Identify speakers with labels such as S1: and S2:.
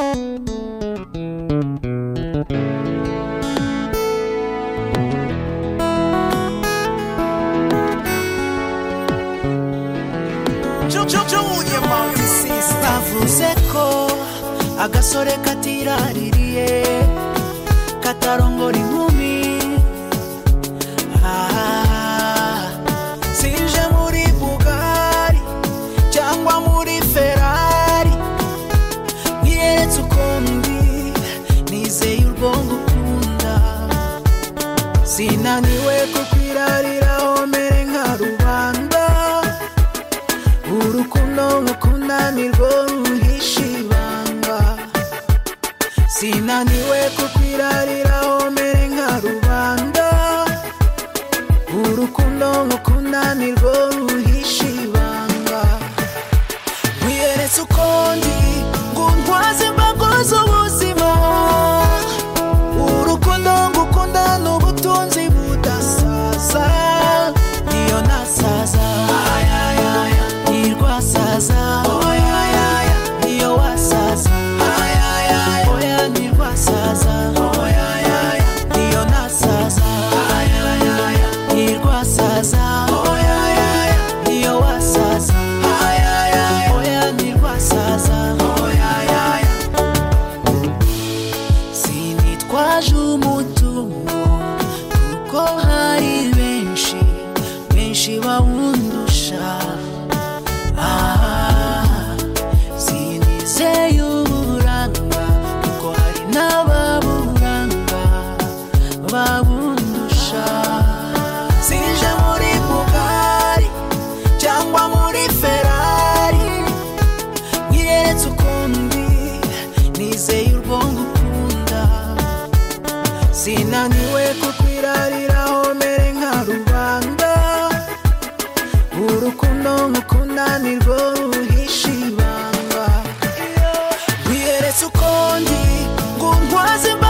S1: Navuze ko agasore katiraririye katarongora inkumi, sinje muri Bugari cyangwa muri Ferrari, nkiyeretse ukundi nizeye urwongo ukunda, sinaniwe kukwirariraho mere nka rubanda, urukundo ngukunda nirwo ruhisha ibanga, sinaniwe kukwirariraho mere nka rubanda, urukundo ngukunda nirwo ruhisha ibanga, wiyeretse ukundi ngo ntwaze imbago z'ubuzima, urukundo ngukunda n'ubutunzi budasaza, niyo nasaza nirwasaza, niyo wasaza oya nirwasaza, niyo nasaza nirwasaza, niyo wasaza oya nirwasaza, sinitwaje umutungo kuko hari benshi bawundusha, sinizeye uburanga kuko hari n'ababuranga babundusha, sinje muri Bugari cyangwa muri Ferrari, nkiyeretse ukundi nizeye urwongo ukunda, sinaniwe kukwirariraho mere nka rubanda, urukundo ngukunda nirwo ruhisha ibanga, wiyeretse ukundi ngo ntwaze